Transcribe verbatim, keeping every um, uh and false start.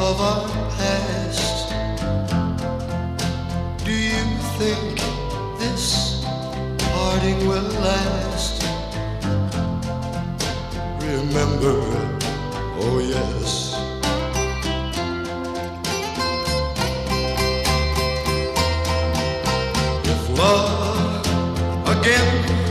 of our past. Do you think this parting will last? Remember, oh yes, if love again